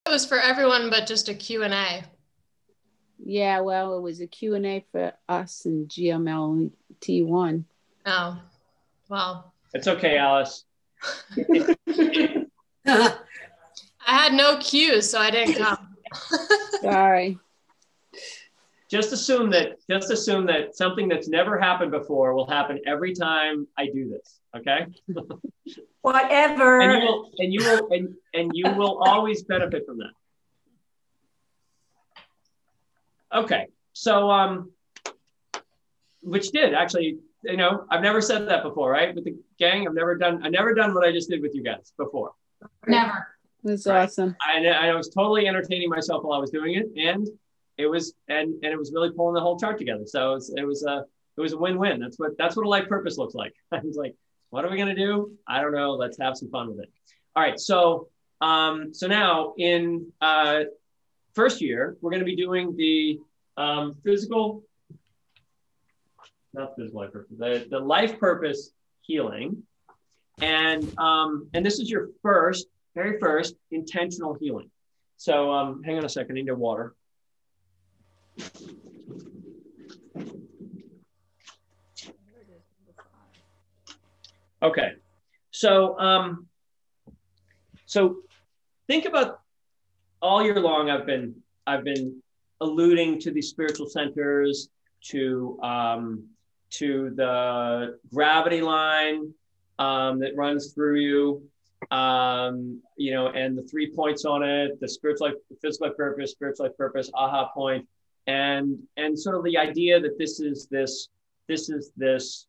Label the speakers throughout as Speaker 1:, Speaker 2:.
Speaker 1: It was for everyone, but just a Q&A.
Speaker 2: Yeah, well, it was a Q&A for us and GMLT1.
Speaker 1: Oh, well.
Speaker 3: It's okay, Alice.
Speaker 1: I had no cues, so I didn't come.
Speaker 2: Sorry.
Speaker 3: Just assume that something that's never happened before will happen every time I do this. Okay.
Speaker 4: Whatever.
Speaker 3: And you will always benefit from that. Okay. So which did actually, I've never said that before, right? With the gang, I've never done what I just did with you guys before.
Speaker 4: Never.
Speaker 2: That's awesome.
Speaker 3: I was totally entertaining myself while I was doing it, and it was really pulling the whole chart together. So it was a win-win. That's what a life purpose looks like. I was like, what are we gonna do? I don't know. Let's have some fun with it. All right. So now in first year, we're gonna be doing the the life purpose healing, and this is your very first intentional healing. So hang on a second, I need water. Okay, so think about all year long. I've been alluding to these spiritual centers, to the gravity line that runs through you, and the 3 points on it: the spiritual life, physical life purpose, aha point, and sort of the idea that this is this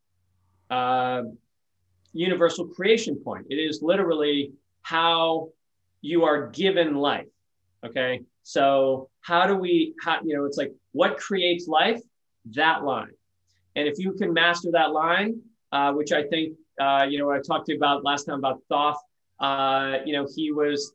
Speaker 3: universal creation point. It is literally how you are given life. Okay, so it's like, what creates life? That line. And if you can master that line, which I think, I talked to you about last time about Thoth, he was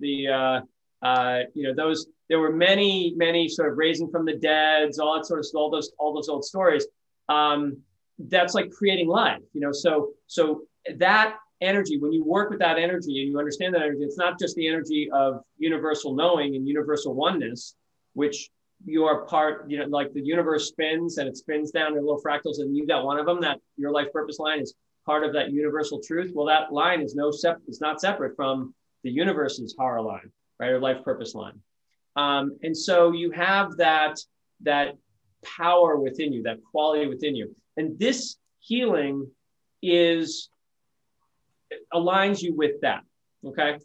Speaker 3: there were many sort of raising from the dead, all that sort of, all those old stories. That's like creating life, so that energy, when you work with that energy and you understand that energy, it's not just the energy of universal knowing and universal oneness, which you are part, like the universe spins and it spins down to little fractals, and you got one of them, that your life purpose line is part of that universal truth. Well, that line is it's not separate from the universe's Hara line, right? Or life purpose line. And so you have that power within you, that quality within you. And this healing aligns you with that, okay?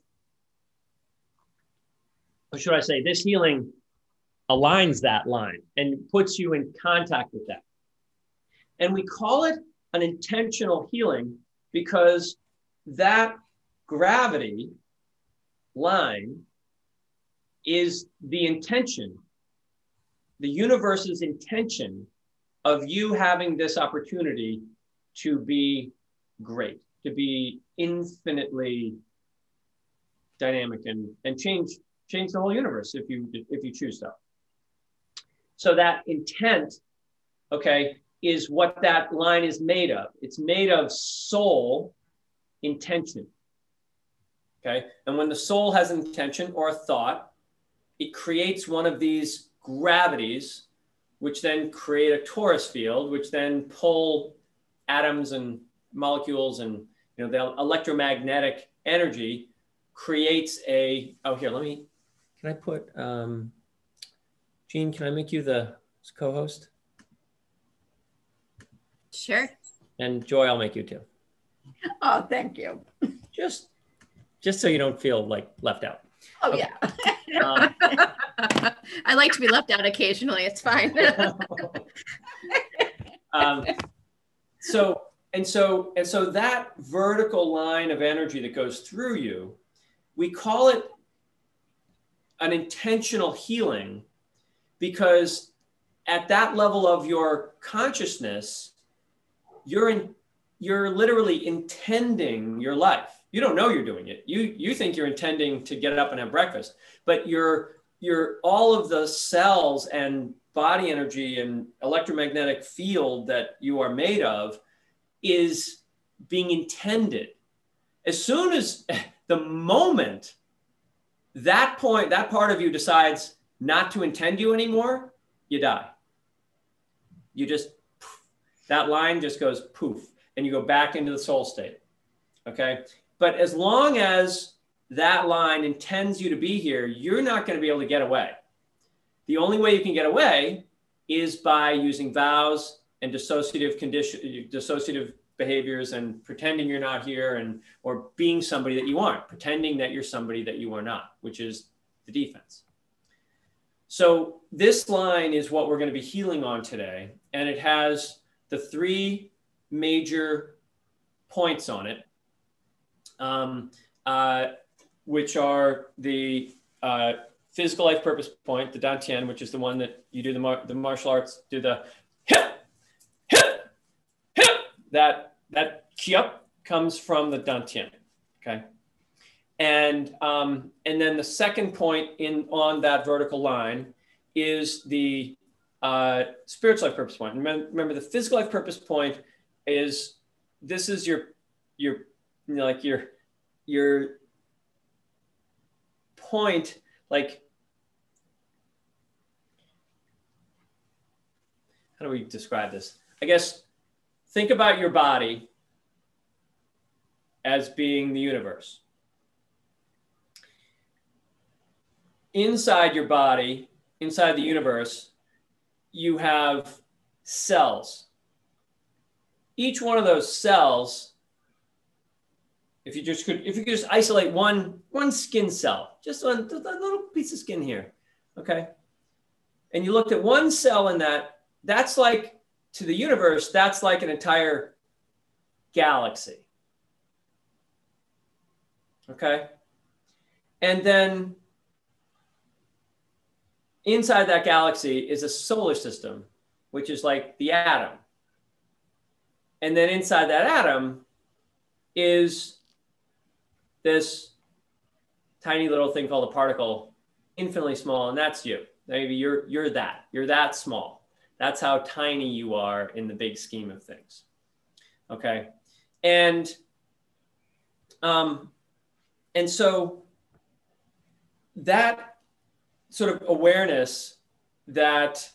Speaker 3: Or should I say, this healing aligns that line and puts you in contact with that. And we call it an intentional healing because that gravity line is the intention, the universe's intention of you having this opportunity to be great, to be infinitely dynamic and change the whole universe if you choose so. So that intent, okay, is what that line is made of. It's made of soul intention. Okay. And when the soul has intention or a thought, it creates one of these gravities, which then create a torus field, which then pull atoms and molecules, and the electromagnetic energy creates can I put, Jean, can I make you the co-host?
Speaker 4: Sure.
Speaker 3: And Joy, I'll make you too.
Speaker 4: Oh, thank you.
Speaker 3: Just so you don't feel like left out.
Speaker 4: Oh, okay. Yeah. I like to be left out occasionally. It's fine.
Speaker 3: So that vertical line of energy that goes through you, we call it an intentional healing, because at that level of your consciousness, you're literally intending your life. You don't know you're doing it. You think you're intending to get up and have breakfast, but you're all of the cells and body energy and electromagnetic field that you are made of is being intended. As soon as the moment that point, that part of you decides not to intend you anymore, you die. You just, that line just goes poof, and you go back into the soul state. Okay. But as long as that line intends you to be here, you're not going to be able to get away. The only way you can get away is by using vows and dissociative behaviors and pretending you're not here, and or being somebody that you aren't, pretending that you're somebody that you are not, which is the defense. So this line is what we're going to be healing on today, and it has the 3 major points on it, which are the physical life purpose point, the Dantian, which is the one that you do the martial arts, do the hip, hip, hip. That kyup comes from the Dantian, okay? And then the second point on that vertical line is the spiritual life purpose point. Remember, the physical life purpose point is, this is your point, like, how do we describe this? I guess, think about your body as being the universe. Inside your body, inside the universe, you have cells. Each one of those cells, if you could just isolate one skin cell, just a little piece of skin here, okay? And you looked at one cell in that's like, to the universe, that's like an entire galaxy, okay? And then inside that galaxy is a solar system, which is like the atom. And then inside that atom is this tiny little thing called a particle, infinitely small, and that's you. Maybe you're that small. That's how tiny you are in the big scheme of things. Okay. And so that sort of awareness it's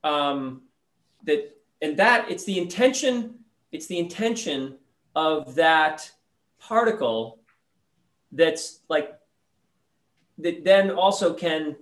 Speaker 3: the intention of that particle that's like, that then also can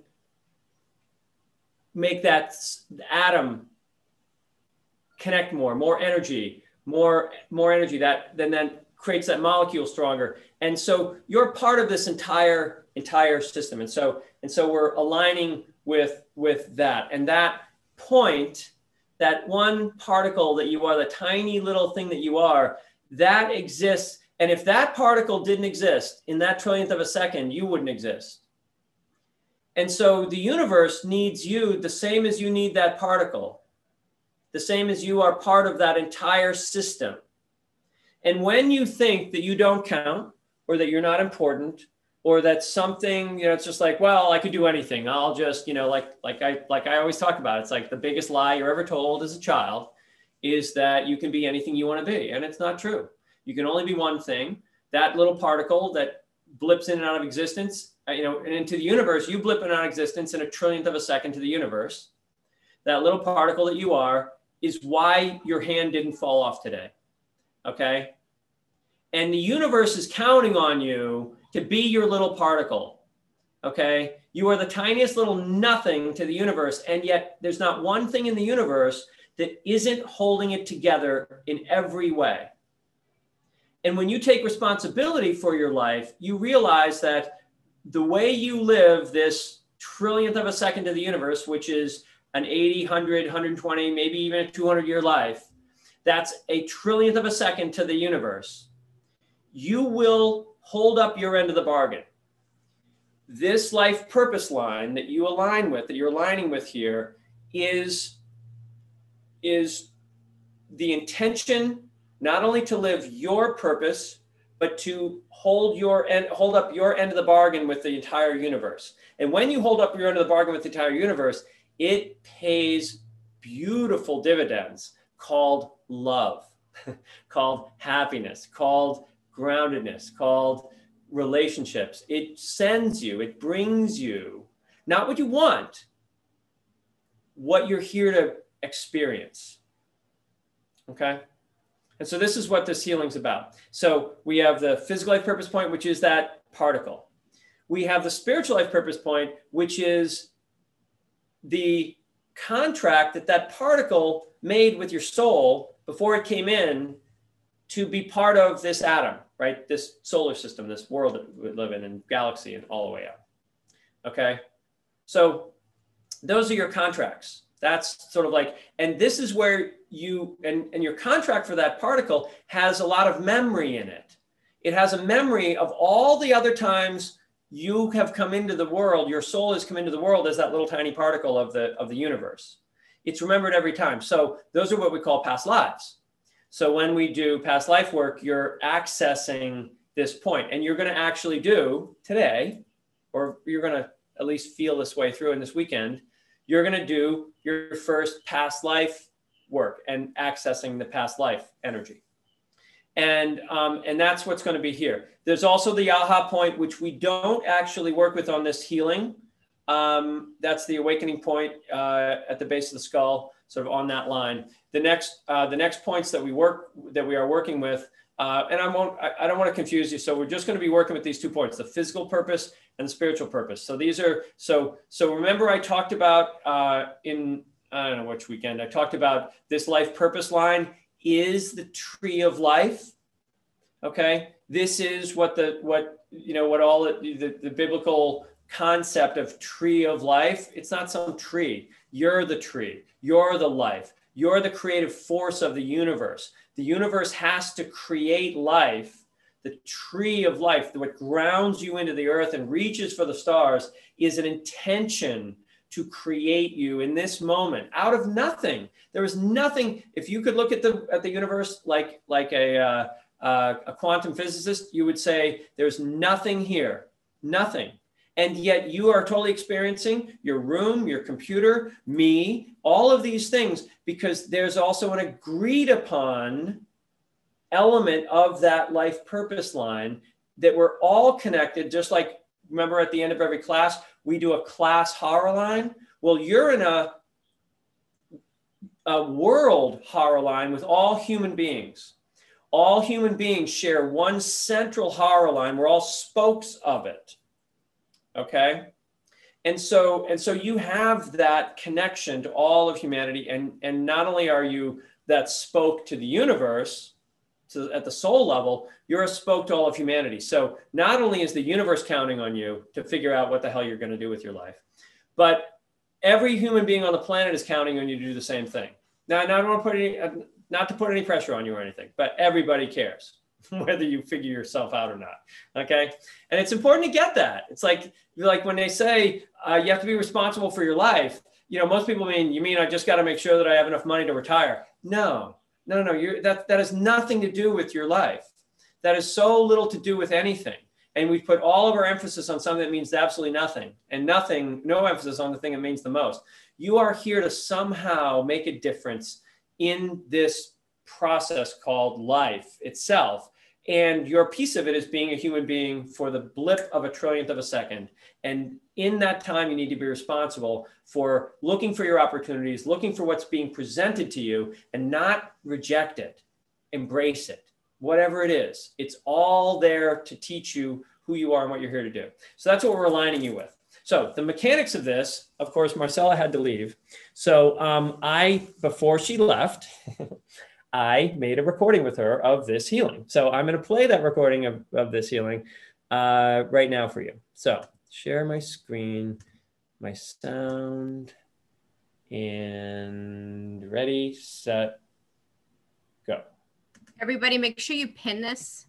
Speaker 3: make that atom connect more energy, more energy that then creates that molecule stronger. And so you're part of this entire system. And so we're aligning with that. And that point, that one particle that you are, the tiny little thing that you are, that exists. And if that particle didn't exist in that trillionth of a second, you wouldn't exist. And so the universe needs you the same as you need that particle, the same as you are part of that entire system. And when you think that you don't count, or that you're not important, or that something, it's just like, well, I could do anything. I'll just, like I always talk about, it's like the biggest lie you're ever told as a child is that you can be anything you want to be. And it's not true. You can only be one thing. That little particle that blips in and out of existence, and into the universe, you blip in and out of existence in a trillionth of a second to the universe. That little particle that you are is why your hand didn't fall off today. Okay. And the universe is counting on you to be your little particle. Okay. You are the tiniest little nothing to the universe. And yet there's not one thing in the universe that isn't holding it together in every way. And when you take responsibility for your life, you realize that the way you live this trillionth of a second to the universe, which is an 80, 100, 120, maybe even a 200-year life, that's a trillionth of a second to the universe. You will hold up your end of the bargain. This life purpose line that you align with, that you're aligning with here, is the intention not only to live your purpose, but to hold up your end of the bargain with the entire universe. And when you hold up your end of the bargain with the entire universe, it pays beautiful dividends called love, called happiness, called groundedness, called relationships. It sends you, it brings you, not what you want, what you're here to experience. Okay? And so this is what this healing's about. So we have the physical life purpose point, which is that particle. We have the spiritual life purpose point, which is the contract that that particle made with your soul before it came in to be part of this atom, right? This solar system, this world that we live in, and galaxy, and all the way up. Okay? So those are your contracts. That's sort of like, and this is where you, and your contract for that particle has a lot of memory in it. It has a memory of all the other times you have come into the world, your soul has come into the world as that little tiny particle of the universe. It's remembered every time. So those are what we call past lives. So when we do past life work, you're accessing this point, and you're going to actually do today, or you're going to at least feel this way through in this weekend, you're going to do your first past life work and accessing the past life energy. And that's what's going to be here. There's also the aha point, which we don't actually work with on this healing. That's the awakening point at the base of the skull, sort of on that line. The next points that we are working with, and I don't want to confuse you. So we're just going to be working with these 2 points: the physical purpose and the spiritual purpose. So these are so remember I talked about in I don't know which weekend I talked about this life purpose line is the tree of life. Okay, this is what all the biblical concept of tree of life. It's not some tree. You're the tree. You're the life. You're the creative force of the universe. The universe has to create life. The tree of life, what grounds you into the earth and reaches for the stars, is an intention to create you in this moment out of nothing. There is nothing. If you could look at the universe like a quantum physicist, you would say there's nothing here, nothing. And yet you are totally experiencing your room, your computer, me, all of these things, because there's also an agreed upon element of that life purpose line that we're all connected. Just like, remember at the end of every class, we do a class horror line. Well, you're in a world horror line with all human beings. All human beings share one central horror line. We're all spokes of it. Okay. And so you have that connection to all of humanity. And not only are you that spoke to the universe at the soul level, you're a spoke to all of humanity. So not only is the universe counting on you to figure out what the hell you're going to do with your life, but every human being on the planet is counting on you to do the same thing. Now, I don't want to not to put any pressure on you or anything, but everybody cares whether you figure yourself out or not. Okay. And it's important to get that. It's like when they say you have to be responsible for your life, most people mean I just got to make sure that I have enough money to retire. No. That has nothing to do with your life. That has so little to do with anything. And we've put all of our emphasis on something that means absolutely nothing, and no emphasis on the thing that means the most. You are here to somehow make a difference in this process called life itself. And your piece of it is being a human being for the blip of a trillionth of a second. And in that time, you need to be responsible for looking for your opportunities, looking for what's being presented to you, and not reject it, embrace it, whatever it is. It's all there to teach you who you are and what you're here to do. So that's what we're aligning you with. So the mechanics of this, of course, Marcella had to leave. So before she left, I made a recording with her of this healing. So I'm going to play that recording of this healing right now for you. So share my screen, my sound, and ready, set, go.
Speaker 4: Everybody, make sure you pin this.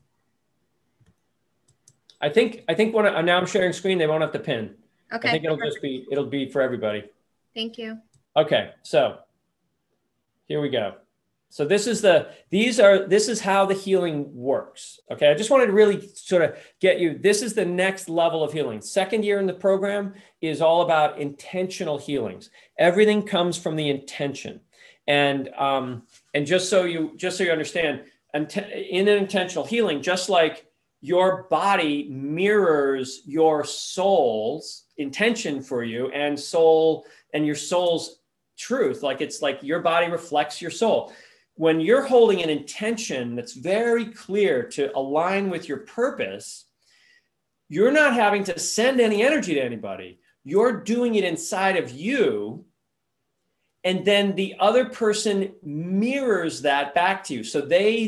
Speaker 3: I think when now I'm sharing screen, they won't have to pin.
Speaker 4: Okay.
Speaker 3: I think it'll be for everybody.
Speaker 4: Thank you.
Speaker 3: Okay, so here we go. So this is how the healing works. Okay, I just wanted to really sort of get you, this is the next level of healing. Second year in the program is all about intentional healings. Everything comes from the intention. And just so you understand, in an intentional healing, just like your body mirrors your soul's intention for you and your soul's truth. Like it's like your body reflects your soul. When you're holding an intention that's very clear to align with your purpose, you're not having to send any energy to anybody. You're doing it inside of you. And then the other person mirrors that back to you. So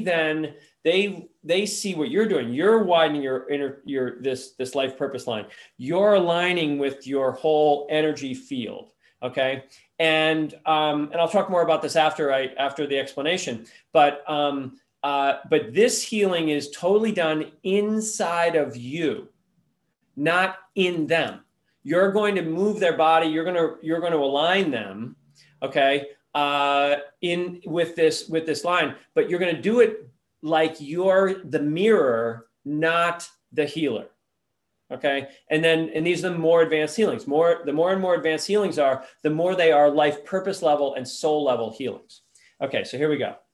Speaker 3: they see what you're doing. You're widening your this life purpose line. You're aligning with your whole energy field. Okay. And I'll talk more about this after the explanation. But this healing is totally done inside of you, not in them. You're going to move their body. You're going to align them. Okay. In with this line, but you're going to do it like you're the mirror, not the healer. Okay. And these are the more advanced healings. The more and more advanced healings are, the more they are life purpose level and soul level healings. Okay. So here we go.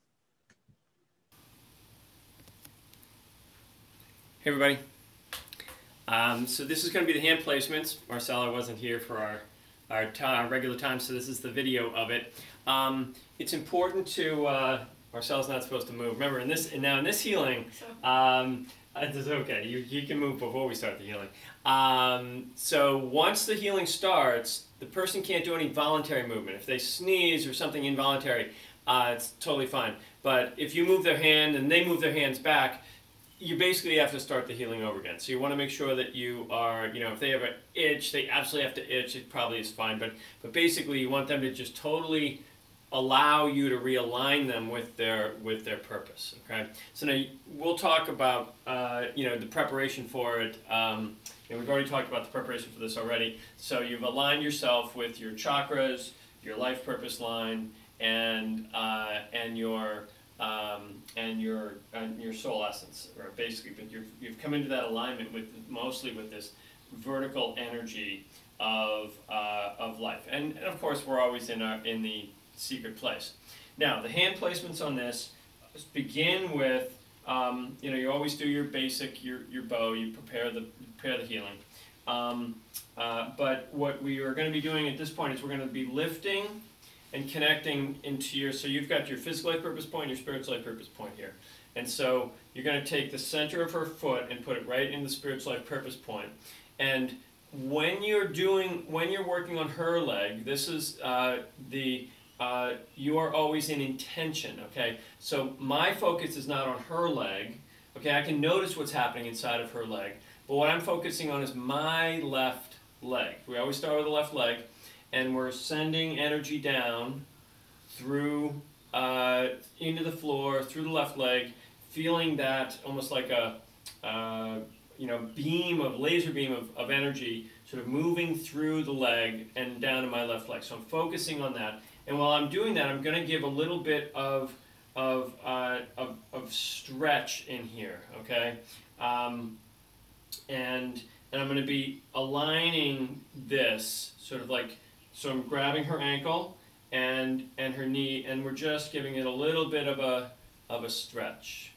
Speaker 3: Hey, everybody. So this is going to be the hand placements. Marcella wasn't here for our regular time, so this is the video of it. It's important to, Marcella's not supposed to move. Remember, in this healing, it's okay. You can move before we start the healing. So once the healing starts, the person can't do any voluntary movement. If they sneeze or something involuntary, it's totally fine. But if you move their hand and they move their hands back, you basically have to start the healing over again. So you want to make sure that you are, if they have an itch, they absolutely have to itch. It probably is fine. But basically, you want them to just totally allow you to realign them with their purpose. Okay. So now we'll talk about the preparation for it. We've already talked about the preparation for this already. So you've aligned yourself with your chakras, your life purpose line, and your soul essence, or basically, but you've come into that alignment mostly with this vertical energy of life, and of course we're always in the secret place. Now the hand placements on this begin with you always do your basic your bow, you prepare the healing, but what we are going to be doing at this point is we're going to be lifting and connecting into so you've got your physical life purpose point, your spiritual life purpose point here. And so you're going to take the center of her foot and put it right in the spiritual life purpose point. And when you're working on her leg, this is you are always in intention, okay? So my focus is not on her leg, okay? I can notice what's happening inside of her leg, but what I'm focusing on is my left leg. We always start with the left leg. And we're sending energy down through into the floor, through the left leg, feeling that almost like a laser beam of energy sort of moving through the leg and down to my left leg. So I'm focusing on that. And while I'm doing that, I'm going to give a little bit of stretch in here, okay? And I'm going to be aligning this sort of like. So I'm grabbing her ankle and her knee, and we're just giving it a little bit of a stretch.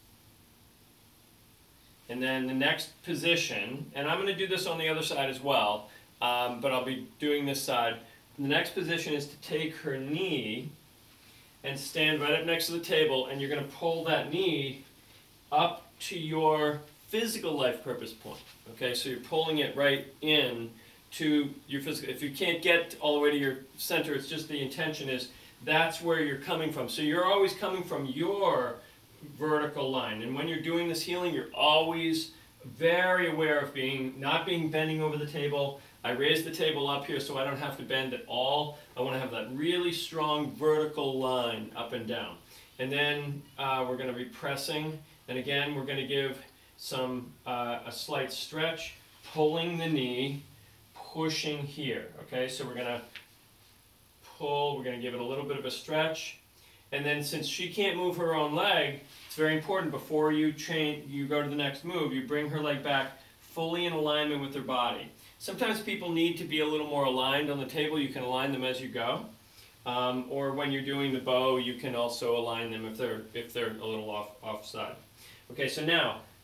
Speaker 3: And then the next position, and I'm going to do this on the other side as well, but I'll be doing this side. The next position is to take her knee and stand right up next to the table, and you're going to pull that knee up to your physical life purpose point. Okay, so you're pulling it right in to your physical. If you can't get all the way to your center, it's just the intention is that's where you're coming from. So you're always coming from your vertical line. And when you're doing this healing, you're always very aware of not bending over the table. I raise the table up here so I don't have to bend at all. I want to have that really strong vertical line up and down. And then we're going to be pressing. And again, we're going to give a slight stretch, pulling the knee, pushing here, okay? So we're going to pull, we're going to give it a little bit of a stretch. And then since she can't move her own leg, it's very important before you go to the next move, you bring her leg back fully in alignment with her body. Sometimes people need to be a little more aligned on the table. You can align them as you go. Or when you're doing the bow, you can also align them if they're a little offside. Okay, so now,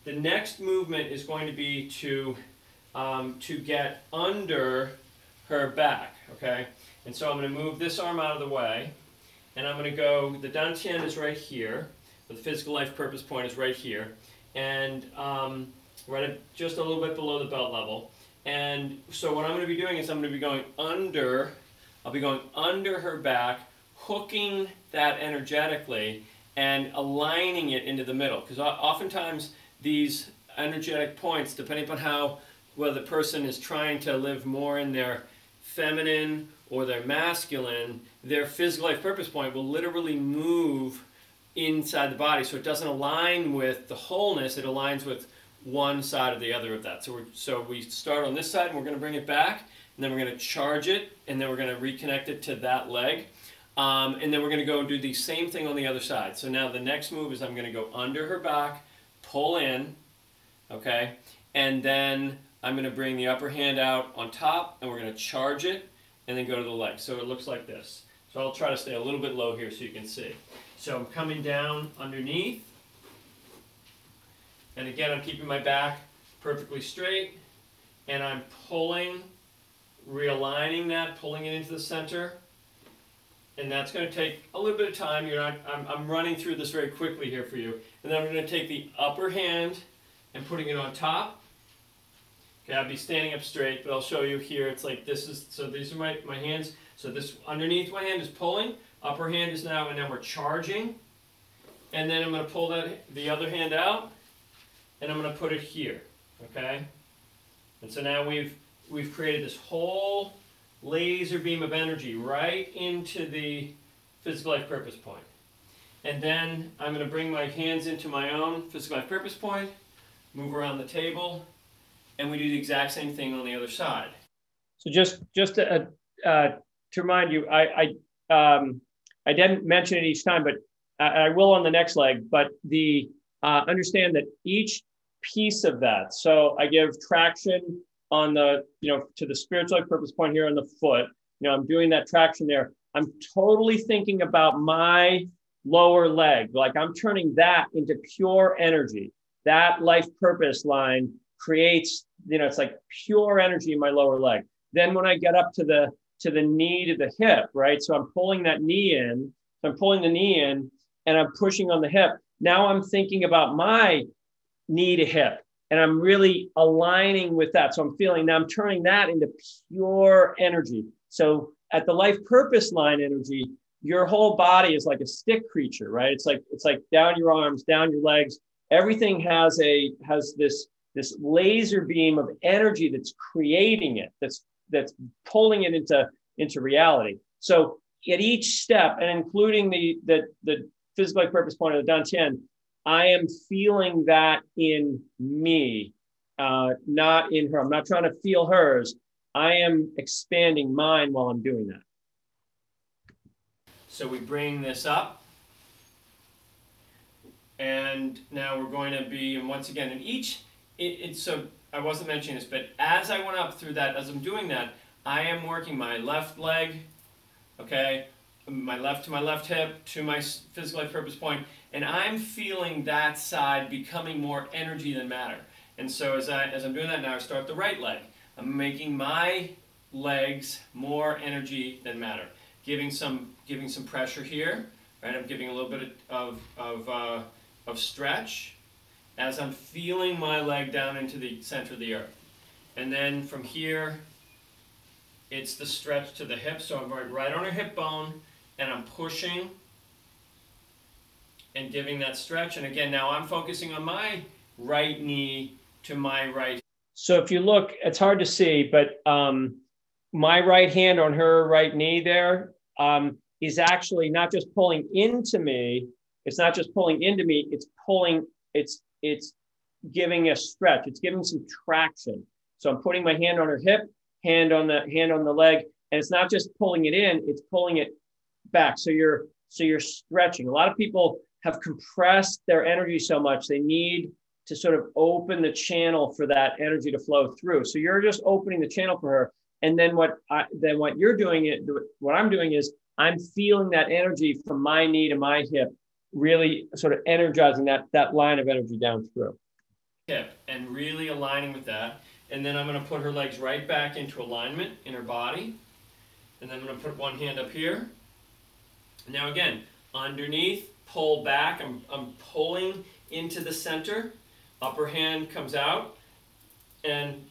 Speaker 3: the next movement is going to be to get under her back, okay? And so I'm going to move this arm out of the way, and I'm going to go, the dantian is right here, the physical life purpose point is right here, and right at just a little bit below the belt level. And so what I'm going to be doing is I'm going to be going under, I'll be going under her back, hooking that energetically and aligning it into the middle. Because oftentimes these energetic points, depending upon how, whether the person is trying to live more in their feminine or their masculine, their physical life purpose point will literally move inside the body. So it doesn't align with the wholeness, it aligns with one side or the other of that. So we start on this side and we're going to bring it back, and then we're going to charge it, and then we're going to reconnect it to that leg. And then we're going to go and do the same thing on the other side. So now the next move is I'm going to go under her back, pull in, okay? And then I'm going to bring the upper hand out on top, and we're going to charge it, and then go to the leg. So it looks like this. So I'll try to stay a little bit low here so you can see. So I'm coming down underneath. And again, I'm keeping my back perfectly straight, and I'm pulling, realigning that, pulling it into the center. And that's going to take a little bit of time. I'm running through this very quickly here for you. And then I'm going to take the upper hand and putting it on top. Okay, I'll be standing up straight, but I'll show you here. It's like this is, so these are my hands. So this underneath my hand is pulling. Upper hand is now, and now we're charging. And then I'm going to pull the other hand out, and I'm going to put it here. Okay? And so now we've created this whole laser beam of energy right into the physical life purpose point. And then I'm going to bring my hands into my own physical life purpose point, move around the table, and we do the exact same thing on the other side. So just to remind you, I didn't mention it each time, but I will on the next leg, but understand that each piece of that, so I give traction on the, to the spiritual life purpose point here on the foot. I'm doing that traction there. I'm totally thinking about my lower leg. Like I'm turning that into pure energy. That life purpose line creates, it's like pure energy in my lower leg. Then when I get up to the knee to the hip, right? So I'm pulling that knee in. So I'm pulling the knee in and I'm pushing on the hip. Now I'm thinking about my knee to hip. And I'm really aligning with that. So I'm feeling now I'm turning that into pure energy. So at the life purpose line energy, your whole body is like a stick creature, right? It's like down your arms, down your legs. Everything has this laser beam of energy that's creating it, that's pulling it into reality. So at each step, and including the physical life purpose point of the dantian, I am feeling that in me, not in her. I'm not trying to feel hers. I am expanding mine while I'm doing that. So we bring this up. And now we're going to be, and once again, in each, so I wasn't mentioning this, but as I went up through that, as I'm doing that, I am working my left leg, okay, my left hip to my physical life purpose point, and I'm feeling that side becoming more energy than matter. And so as I'm doing that now, I start the right leg. I'm making my legs more energy than matter, giving some pressure here, right? I'm giving a little bit of stretch as I'm feeling my leg down into the center of the earth. And then from here, it's the stretch to the hip. So I'm going right on her hip bone, and I'm pushing and giving that stretch. And again, now I'm focusing on my right knee to my right. So if you look, it's hard to see, but my right hand on her right knee there is actually not just pulling into me. It's not just pulling into me. It's pulling, it's giving a stretch. It's giving some traction. So I'm putting my hand on her hip, hand on the leg, and it's not just pulling it in, it's pulling it back. So you're stretching. A lot of people have compressed their energy so much, they need to sort of open the channel for that energy to flow through. So you're just opening the channel for her. And then what you're doing, what I'm doing is I'm feeling that energy from my knee to my hip, really sort of energizing that line of energy down through. hip and really aligning with that. And then I'm going to put her legs right back into alignment in her body. And then I'm going to put one hand up here. Now again, underneath, pull back. I'm pulling into the center. Upper hand comes out and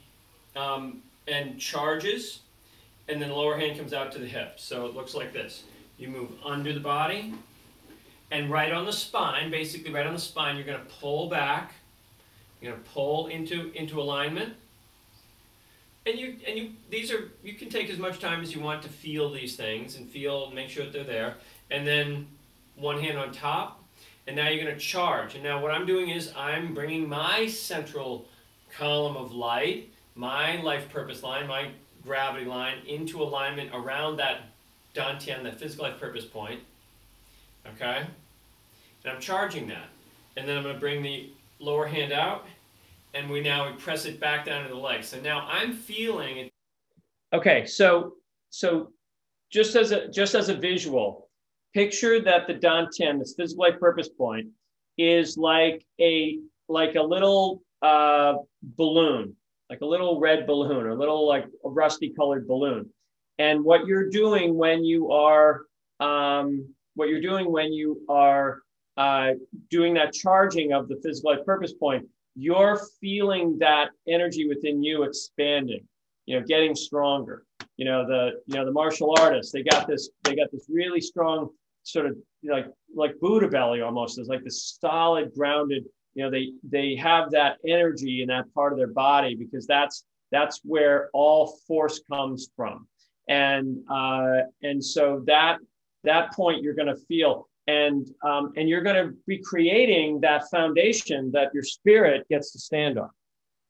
Speaker 3: charges. And then the lower hand comes out to the hip. So it looks like this. You move under the body. And right on the spine, basically right on the spine, you're going to pull back. You're going to pull into alignment. And you can take as much time as you want to feel these things and make sure that they're there. And then one hand on top. And now you're going to charge. And now what I'm doing is I'm bringing my central column of light, my life purpose line, my gravity line, into alignment around that dantian, that physical life purpose point. Okay? And I'm charging that. And then I'm going to bring the lower hand out, and we press it back down to the leg. So now I'm feeling it. Okay, so just as a visual, picture that the dantian, this physical life purpose point, is like a little balloon, like a little red balloon, or a little like a rusty colored balloon. And what you're doing when you are doing that charging of the physical life purpose point, you're feeling that energy within you expanding, getting stronger. The martial artists, they got this really strong sort of like Buddha belly almost. It's like this solid, grounded, they have that energy in that part of their body because that's where all force comes from. And so that point you're going to feel. And you're going to be creating that foundation that your spirit gets to stand on.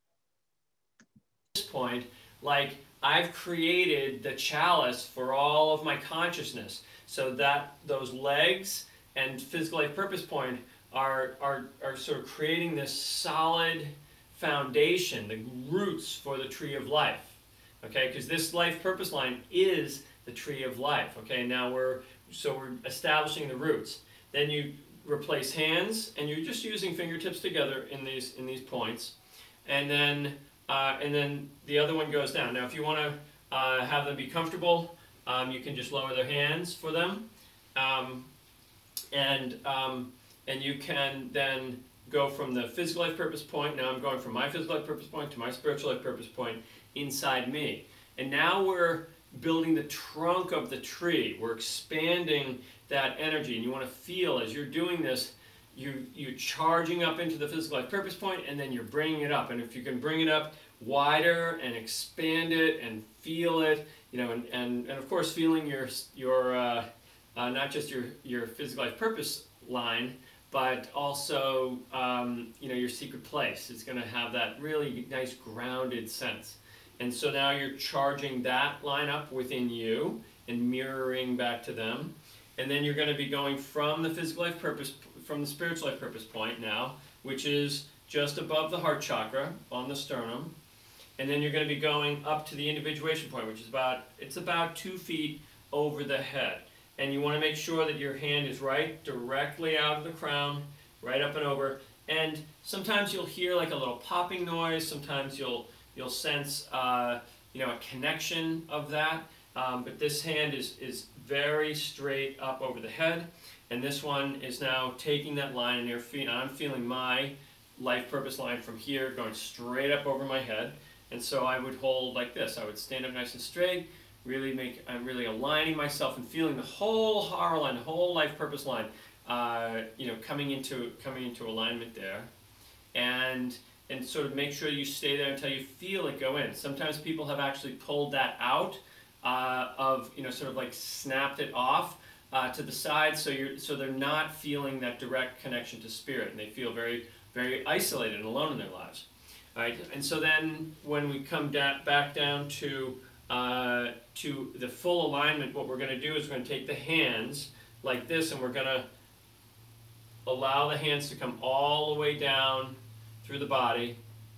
Speaker 3: At this point, like I've created the chalice for all of my consciousness, so that those legs and physical life purpose point are sort of creating this solid foundation, the roots for the tree of life. Okay, because this life purpose line is the tree of life. Okay, now we're establishing the roots. Then you replace hands, and you're just using fingertips together in these points, and then the other one goes down. Now, if you want to have them be comfortable, you can just lower their hands for them, and you can then go from the physical life purpose point. Now I'm going from my physical life purpose point to my spiritual life purpose point inside me, and now we're building the trunk of the tree. We're expanding that energy, and you want to feel as you're doing this, you're charging up into the physical life purpose point, and then you're bringing it up. And if you can bring it up wider and expand it and feel it, and of course feeling your not just your physical life purpose line, but also your secret place. It's going to have that really nice grounded sense. And so now you're charging that line up within you and mirroring back to them. And then you're going to be going from the physical life purpose, from the spiritual life purpose point now, which is just above the heart chakra on the sternum. And then you're going to be going up to the individuation point, which is about 2 feet over the head. And you want to make sure that your hand is right directly out of the crown, right up and over. And sometimes you'll hear like a little popping noise. Sometimes you'll sense a connection of that. But this hand is very straight up over the head, and this one is now taking that line, and I'm feeling my life purpose line from here going straight up over my head. And so I would hold like this. I would stand up nice and straight, I'm really aligning myself and feeling the whole hara line, the whole life purpose line, coming into alignment there, and sort of make sure you stay there until you feel it go in. Sometimes people have actually pulled that out sort of like snapped it off to the side, so they're not feeling that direct connection to spirit, and they feel very, very isolated and alone in their lives. All right, and so then when we come back down to the full alignment, what we're going to do is we're going to take the hands like this, and we're going to allow the hands to come all the way down through the body.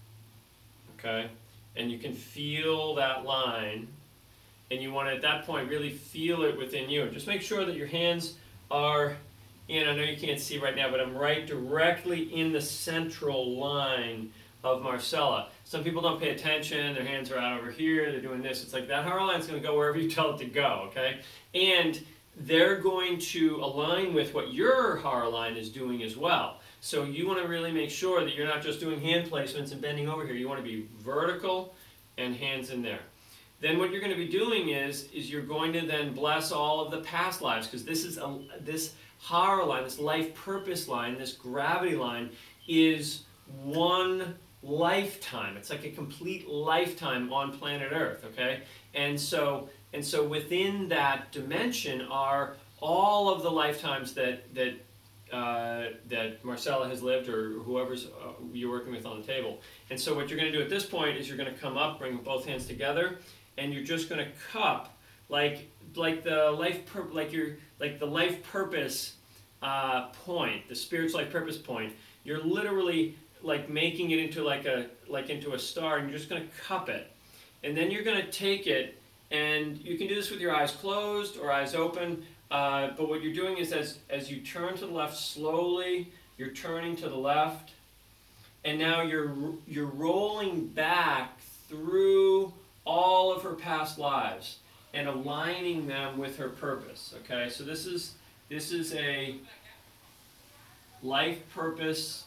Speaker 3: Okay, and you can feel that line. And you want to, at that point, really feel it within you. Just make sure that your hands are in, I know you can't see right now, but I'm right directly in the central line of Marcella. Some people don't pay attention, their hands are out over here, they're doing this. It's like that hara line's going to go wherever you tell it to go, okay? And they're going to align with what your hara line is doing as well. So you want to really make sure that you're not just doing hand placements and bending over here. You want to be vertical and hands in there. Then what you're going to be doing is you're going to then bless all of the past lives, because this hara line, this life purpose line, this gravity line is one lifetime. It's like a complete lifetime on planet Earth, okay? And so within that dimension are all of the lifetimes that Marcella has lived, or whoever's you're working with on the table. And so what you're going to do at this point is you're going to come up, bring both hands together, and you're just going to cup like the life purpose point, the spiritual life purpose point. You're literally like making it into into a star, and you're just going to cup it. And then you're going to take it, and you can do this with your eyes closed or eyes open. But what you're doing is as you turn to the left slowly, you're turning to the left, and now you're rolling back through all of her past lives and aligning them with her purpose. Okay, so this is a life purpose.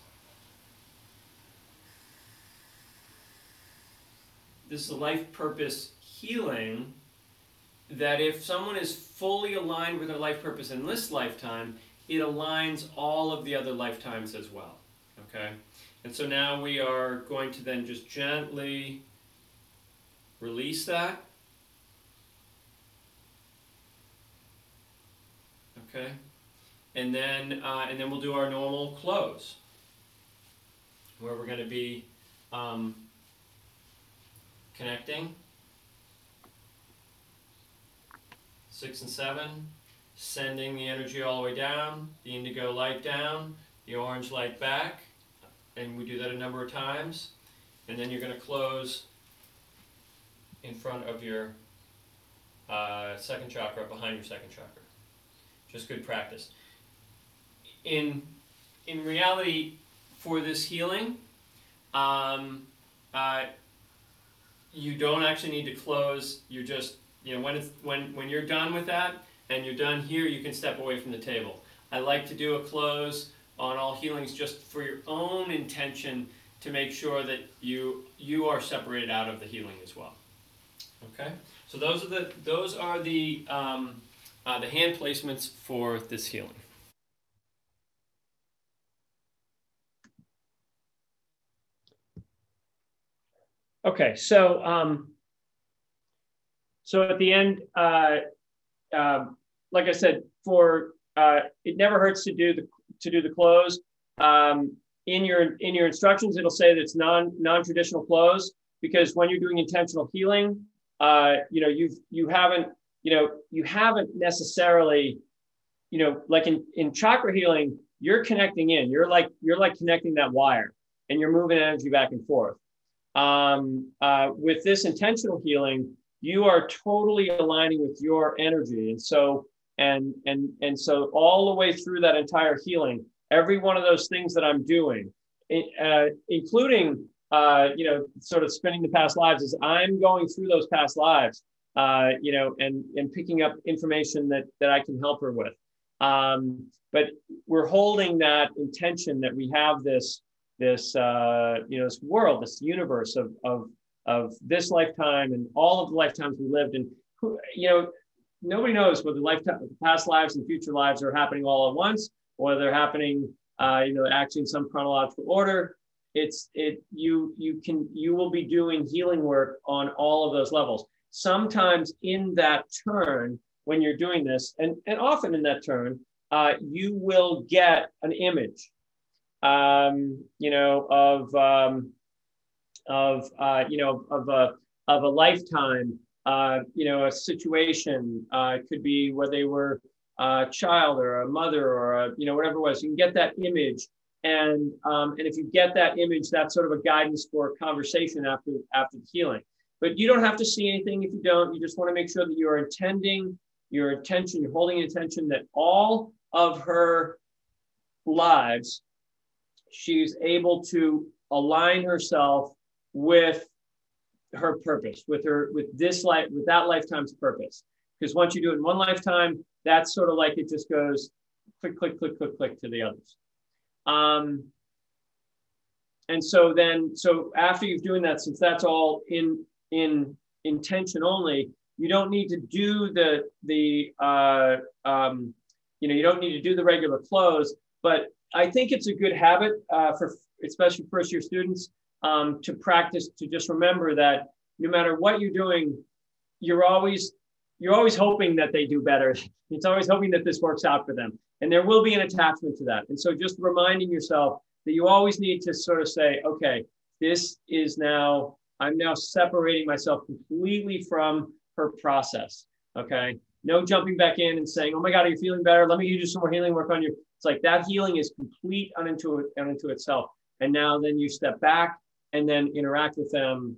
Speaker 3: This is a life purpose healing, that if someone is fully aligned with their life purpose in this lifetime, it aligns all of the other lifetimes as well. Okay? And so now we are going to then just gently release that. Okay? And then we'll do our normal close, where we're going to be connecting 6 and 7, sending the energy all the way down, the indigo light down, the orange light back, and we do that a number of times. And then you're going to close in front of your second chakra, behind your second chakra. Just good practice. In reality, for this healing, you don't actually need to close. You're just, when you're done with that and you're done here, you can step away from the table. I like to do a close on all healings just for your own intention, to make sure that you are separated out of the healing as well. Okay, so those are the hand placements for this healing. Okay, so at the end, like I said, it never hurts to do the close. In your instructions, it'll say that it's non-traditional close, because when you're doing intentional healing, you haven't necessarily, like in chakra healing, you're connecting in. You're like connecting that wire, and you're moving energy back and forth. With this intentional healing, you are totally aligning with your energy, and so all the way through that entire healing, every one of those things that I'm doing, including sort of spinning the past lives, is I'm going through those past lives, and picking up information that I can help her with. But we're holding that intention that we have this world, this universe of this lifetime and all of the lifetimes we lived. And nobody knows whether past lives and future lives are happening all at once, or they're happening, actually in some chronological order. You will be doing healing work on all of those levels. Sometimes in that turn, when you're doing this, and often in that turn, you will get an image, of a lifetime, a situation. It could be where they were a child or a mother or whatever it was. You can get that image, and if you get that image, that's sort of a guidance for conversation after the healing. But you don't have to see anything if you don't. You just want to make sure that you're intending your attention, you're holding attention that all of her lives, she's able to align herself with her purpose, with this life, with that lifetime's purpose. Because once you do it in one lifetime, that's sort of like it just goes click, click, click, click, click to the others. And so after you've doing that, since that's all in intention only, you don't need to do you don't need to do the regular close. But I think it's a good habit for especially first-year students to practice, to just remember that no matter what you're doing, you're always hoping that they do better. It's always hoping that this works out for them. And there will be an attachment to that. And so just reminding yourself that you always need to sort of say, okay, I'm now separating myself completely from her process. Okay. No jumping back in and saying, oh my God, are you feeling better? Let me do some more healing work on you. It's like that healing is complete unto itself. And now then you step back and then interact with them,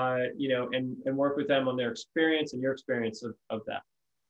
Speaker 3: and work with them on their experience and your experience of that.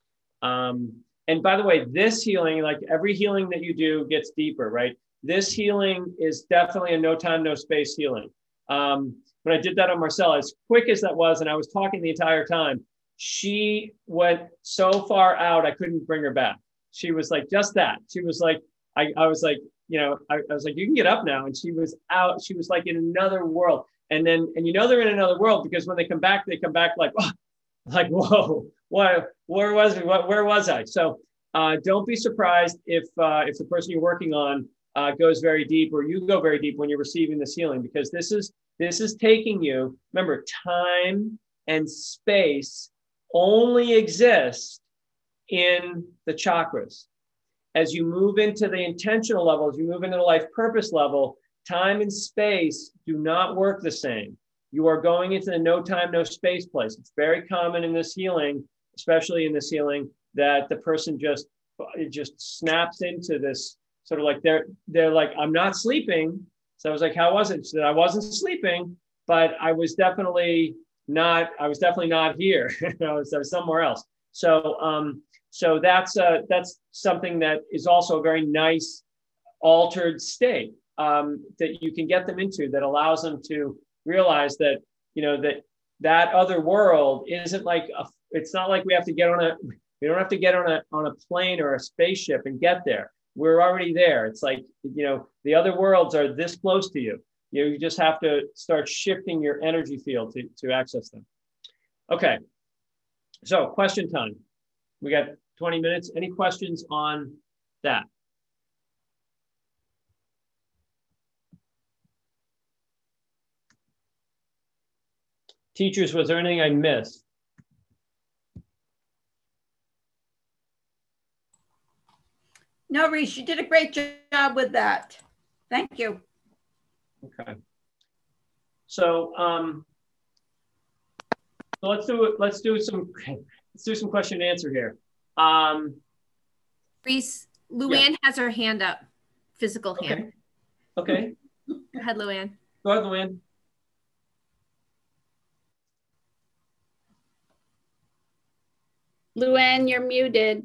Speaker 3: And by the way, this healing, like every healing that you do gets deeper, right? This healing is definitely a no time, no space healing. When I did that on Marcella, as quick as that was, and I was talking the entire time, she went so far out, I couldn't bring her back. She was like, just that. She was like, I was like, I was like, you can get up now. And she was out. She was like in another world. And they're in another world because when they come back like, oh, like, whoa, what, where was I? So don't be surprised if the person you're working on goes very deep, or you go very deep when you're receiving this healing, because this is taking you, remember, time and space only exist in the chakras. As you move into the intentional level, as you move into the life purpose level, time and space do not work the same. You are going into the no time, no space place. It's very common in this healing, especially in this healing, that the person just snaps into this sort of like, they're like, I'm not sleeping. So I was like, how was it? She said, I wasn't sleeping, but I was definitely not here. I was somewhere else. So that's something that is also a very nice altered state that you can get them into, that allows them to realize that, that other world isn't like it's not like we don't have to get on a plane or a spaceship and get there. We're already there. It's like, the other worlds are this close to you. You just have to start shifting your energy field to access them. Okay. So question time. We got 20 minutes. Any questions on that? Teachers, was there anything I missed?
Speaker 5: No, Reese, you did a great job with that. Thank you.
Speaker 3: Okay. So, let's do some question and answer here.
Speaker 4: Reese, Luann has her hand up, physical hand.
Speaker 3: Okay.
Speaker 4: Go ahead, Luann.
Speaker 3: Go ahead, Luann.
Speaker 2: Luann, you're muted.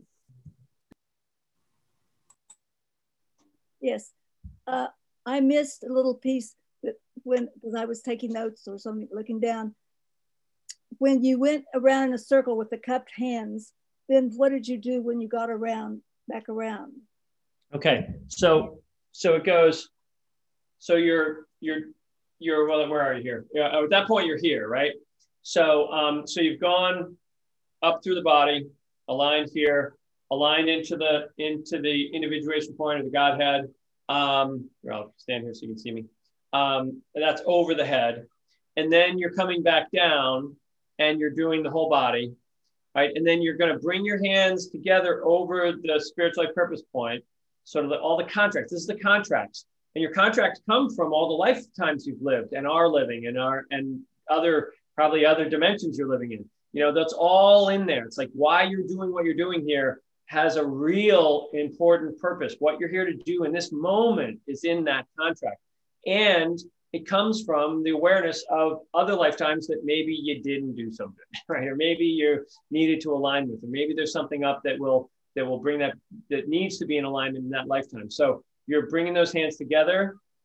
Speaker 6: Yes, I missed a little piece that when I was taking notes or something, looking down. When you went around in a circle with the cupped hands, then what did you do when you got back around? Okay,
Speaker 3: so it goes. So you're well, where are you here? Yeah, at that point you're here, right? So you've gone up through the body, aligned here, aligned into the individuation point of the Godhead. I'll stand here so you can see me. And that's over the head. And then you're coming back down and you're doing the whole body, right? And then you're going to bring your hands together over the spiritual life purpose point. Sort of all the contracts. This is the contracts. And your contracts come from all the lifetimes you've lived and are living and probably other dimensions you're living in. That's all in there. It's like why you're doing what you're doing here has a real important purpose. What you're here to do in this moment is in that contract. And it comes from the awareness of other lifetimes that maybe you didn't do something, right? Or maybe you needed to align with, or maybe there's something up that will bring that needs to be in alignment in that lifetime. So you're bringing those hands together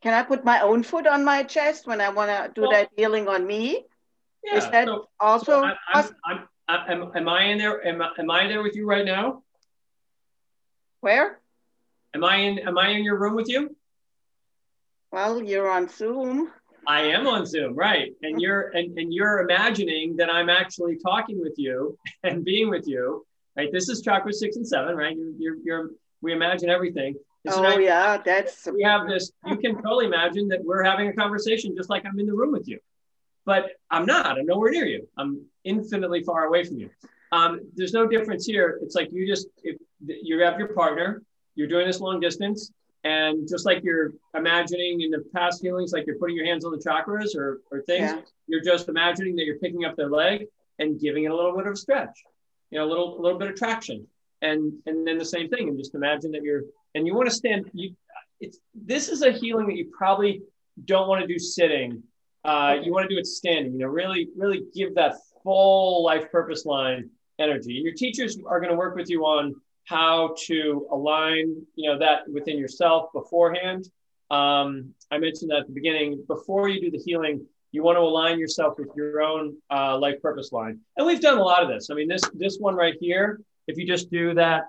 Speaker 7: can I put my own foot on my chest when I want to do that healing on me?
Speaker 3: Yeah.
Speaker 7: Is that also?
Speaker 3: Am I in there? Am I there with you right now?
Speaker 7: Where?
Speaker 3: Am I in your room with you?
Speaker 7: Well, you're on Zoom.
Speaker 3: I am on Zoom, right? And you're imagining that I'm actually talking with you and being with you, right? This is chakra 6 and 7, right? We imagine everything.
Speaker 7: Yeah,
Speaker 3: we have this. You can totally imagine that we're having a conversation just like I'm in the room with you, but I'm not. I'm nowhere near you. I'm infinitely far away from you. There's no difference here. It's like you have your partner. You're doing this long distance. And just like you're imagining in the past healings, like you're putting your hands on the chakras or things, you're just imagining that you're picking up their leg and giving it a little bit of a stretch, a little bit of traction. And then the same thing. And just imagine that you want to stand. This is a healing that you probably don't want to do sitting. You want to do it standing, really, really give that full life purpose line energy. And your teachers are going to work with you on how to align, that within yourself beforehand. I mentioned that at the beginning. Before you do the healing, you want to align yourself with your own life purpose line. And we've done a lot of this. I mean, this one right here, if you just do that,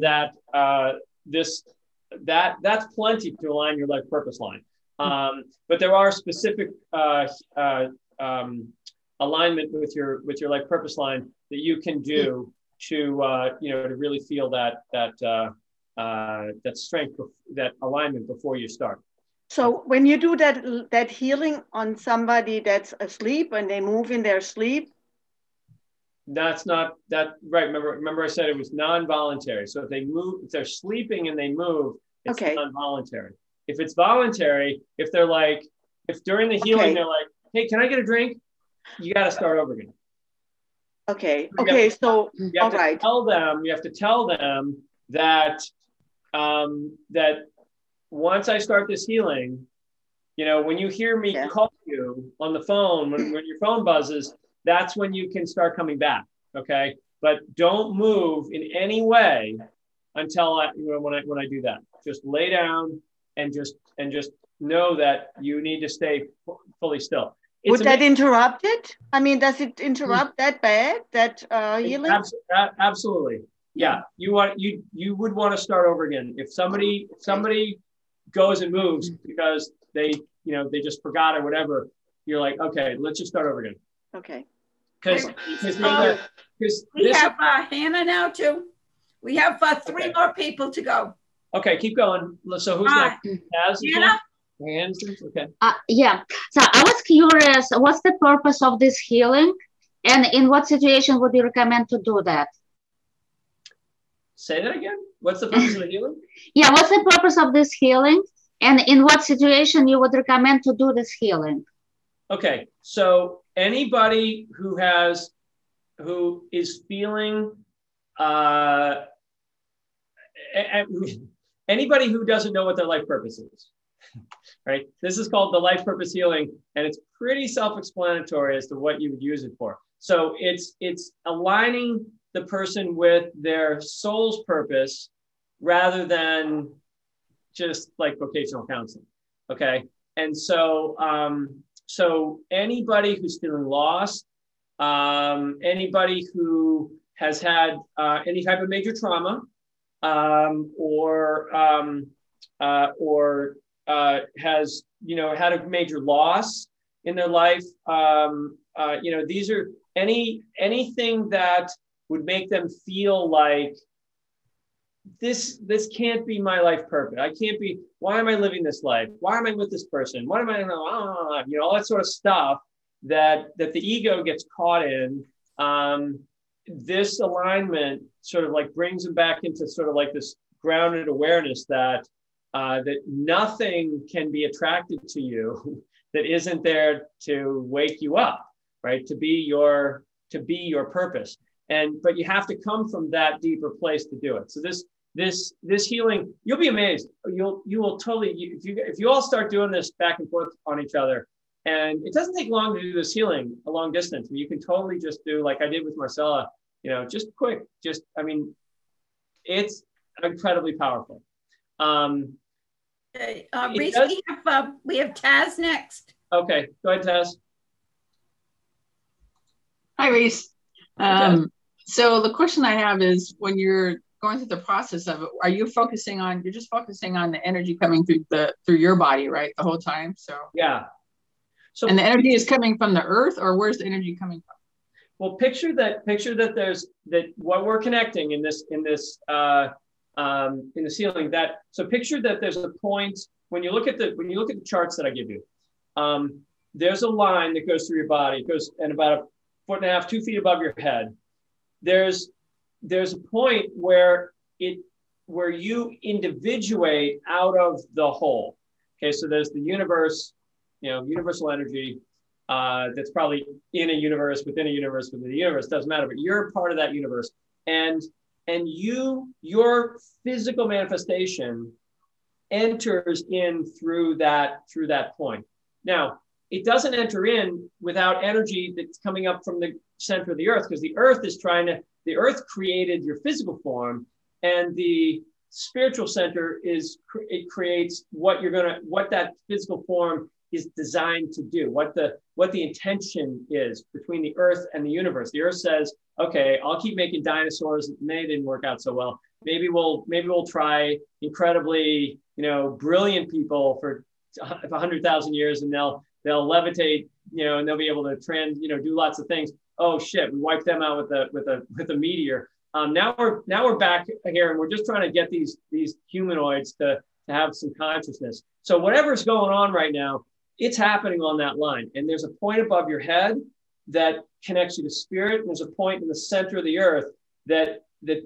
Speaker 3: that's plenty to align your life purpose line. But there are specific alignment with your life purpose line that you can do to really feel that strength, that alignment before you start.
Speaker 7: So when you do that healing on somebody that's asleep and they move in their sleep,
Speaker 3: that's not that right. Remember I said it was non-voluntary. So if they're sleeping and they move, it's non-voluntary. If it's voluntary, if during the healing they're like, hey, can I get a drink? You got to start over again.
Speaker 7: Okay.
Speaker 3: So you have to tell them that that once I start this healing, when you hear me call you on the phone, when your phone buzzes, that's when you can start coming back. Okay. But don't move in any way until when I do that. Just lay down and just know that you need to stay fully still.
Speaker 7: Would that interrupt it? I mean, does it interrupt that bad, that healing?
Speaker 3: Absolutely. Yeah. You would want to start over again. If somebody goes and moves because they just forgot or whatever, you're like, okay, let's just start over again.
Speaker 7: Okay.
Speaker 3: Because
Speaker 5: we have Hannah now too. We have 3 more people to go.
Speaker 3: Okay, keep going. So who's next?
Speaker 5: Hannah?
Speaker 3: Hands. Okay.
Speaker 8: Yeah. So I was curious, what's the purpose of this healing, and in what situation would you recommend to do that?
Speaker 3: Say that again. What's the purpose of the healing?
Speaker 8: Yeah. What's the purpose of this healing, and in what situation you would recommend to do this healing?
Speaker 3: Okay. So anybody who is feeling, anybody who doesn't know what their life purpose is. Right. This is called the life purpose healing, and it's pretty self-explanatory as to what you would use it for. So it's aligning the person with their soul's purpose rather than just like vocational counseling. Okay. And so so anybody who's feeling lost, anybody who has had any type of major trauma, or has had a major loss in their life, these are anything that would make them feel like this can't be my life purpose. I can't be. Why am I living this life? Why am I with this person? What am I? All that sort of stuff that the ego gets caught in. This alignment sort of like brings them back into sort of like this grounded awareness that nothing can be attracted to you that isn't there to wake you up, right? To be your purpose. But you have to come from that deeper place to do it. So this healing, you'll be amazed. You will totally, if you all start doing this back and forth on each other, and it doesn't take long to do this healing a long distance. You can totally just do like I did with Marcella, just quick, it's incredibly powerful.
Speaker 5: Okay,
Speaker 3: It
Speaker 5: Reese,
Speaker 3: does-
Speaker 5: we have Taz next.
Speaker 3: Okay, go ahead, Tess.
Speaker 9: Hi, Reese.
Speaker 3: Hi,
Speaker 9: So the question I have is, when you're going through the process of it, are you focusing on, you're just focusing on the energy coming through your body, right? The whole time. So,
Speaker 3: Yeah. So,
Speaker 9: and the energy is coming from the earth, or where's the energy coming from?
Speaker 3: well, picture that there's that what we're connecting in the ceiling. So picture that there's a point when you look at the charts that I give you. There's a line that goes through your body. It goes and about 1.5 feet, 2 feet above your head. There's a point where you individuate out of the whole. Okay, so there's the universe, universal energy that's probably in a universe, within a universe, within a universe, doesn't matter, but you're part of that universe. And your physical manifestation enters in through that point. Now, it doesn't enter in without energy that's coming up from the center of the earth, because the earth created your physical form, and the spiritual center it creates what that physical form is designed to do, what the intention is between the earth and the universe. The earth says, okay, I'll keep making dinosaurs. Maybe didn't work out so well. Maybe we'll try incredibly, brilliant people for 100,000 years, and they'll levitate, and they'll be able to do lots of things. Oh shit, we wiped them out with a meteor. Now we're back here, and we're just trying to get these humanoids to have some consciousness. So whatever's going on right now, it's happening on that line. And there's a point above your head that connects you to spirit. And there's a point in the center of the earth that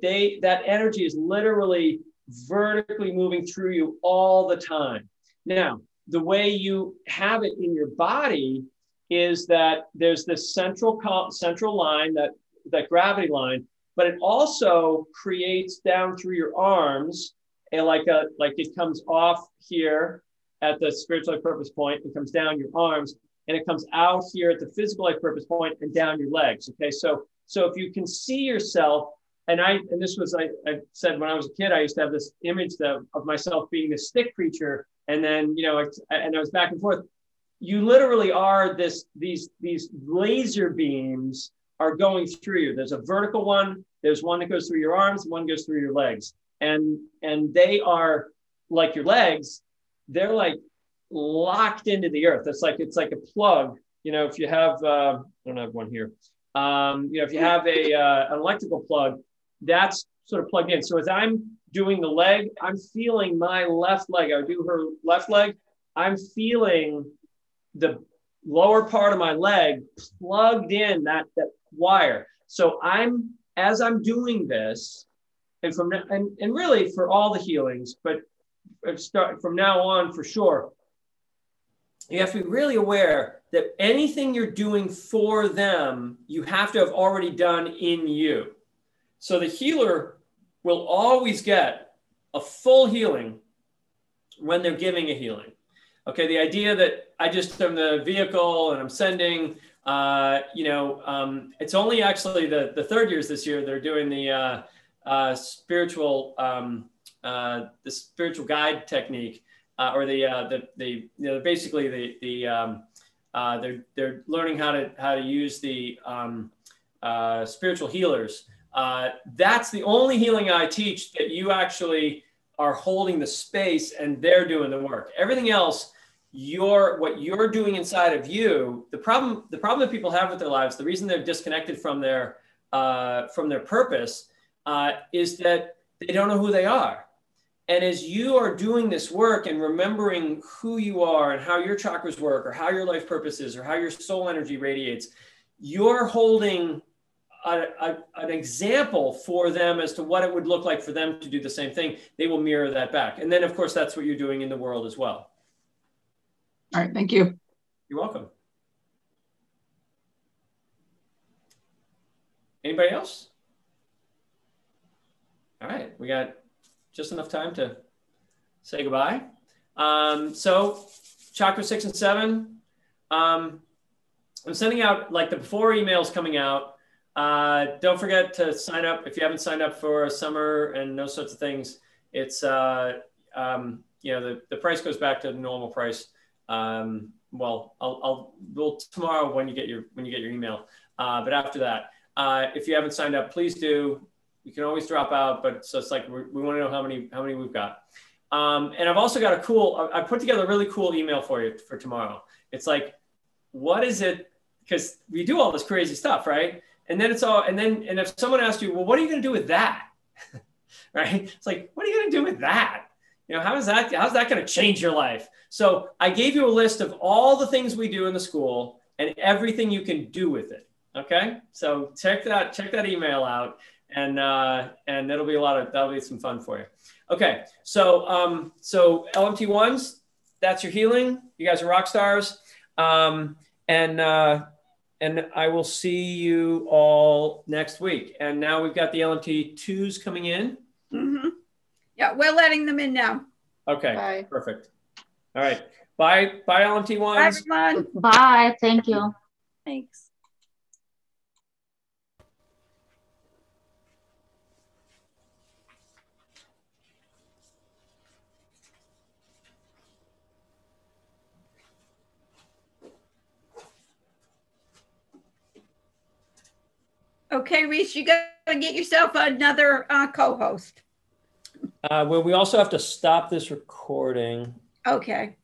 Speaker 3: energy is literally vertically moving through you all the time. Now, the way you have it in your body is that there's this central line, that gravity line, but it also creates down through your arms, and like it comes off here at the spiritual life purpose point, it comes down your arms, and it comes out here at the physical life purpose point and down your legs. Okay, so if you can see yourself, and this was I said when I was a kid, I used to have this image of myself being this stick creature, and then and I was back and forth. You literally are these laser beams are going through you. There's a vertical one, there's one that goes through your arms, one goes through your legs. And they are like your legs, they're like locked into the earth. It's like a plug. If you have, I don't have one here. If you have an electrical plug, that's sort of plugged in. So as I'm doing the leg, I'm feeling my left leg. I would do her left leg. I'm feeling the lower part of my leg plugged in that wire. So as I'm doing this, and really for all the healings, but start from now on for sure, you have to be really aware that anything you're doing for them, you have to have already done in you. So the healer will always get a full healing when they're giving a healing. Okay, the idea that I just am the vehicle and I'm sending, it's only actually the third years this year they're doing the spiritual guide technique, or basically they're learning how to use the spiritual healers. That's the only healing I teach, that you actually are holding the space and they're doing the work. Everything else, what you're doing inside of you, the problem that people have with their lives, the reason they're disconnected from their purpose, is that they don't know who they are. And as you are doing this work and remembering who you are and how your chakras work, or how your life purpose is, or how your soul energy radiates, you're holding an example for them as to what it would look like for them to do the same thing. They will mirror that back. And then, of course, that's what you're doing in the world as well.
Speaker 9: All right, thank you.
Speaker 3: You're welcome. Anybody else? All right, we got just enough time to say goodbye. So chakra 6 and 7, I'm sending out like the before emails coming out. Don't forget to sign up if you haven't signed up for summer and those sorts of things. It's you know, the price goes back to the normal price. Well, we'll tomorrow when you get your email. But after that, if you haven't signed up, please do. You can always drop out, but so it's like we want to know how many we've got. And I've also got I put together a really cool email for you for tomorrow. It's like, what is it? Because we do all this crazy stuff, right? And then and if someone asks you, well, what are you going to do with that? Right? It's like, what are you going to do with that? You know, how's that going to change your life? So I gave you a list of all the things we do in the school and everything you can do with it. Okay. So check that email out, and that'll be some fun for you. Okay. So LMT1s, that's your healing. You guys are rock stars. And I will see you all next week. And now we've got the LMT2s coming in.
Speaker 5: Mm-hmm. Yeah, we're letting them in now.
Speaker 3: Okay,
Speaker 7: Bye.
Speaker 3: Perfect. All right. Bye, LMT1s.
Speaker 5: Bye, everyone.
Speaker 8: Bye. Thank you.
Speaker 6: Thanks.
Speaker 5: Okay, Reese, you got to get yourself another co-host.
Speaker 3: Well, we also have to stop this recording.
Speaker 5: Okay.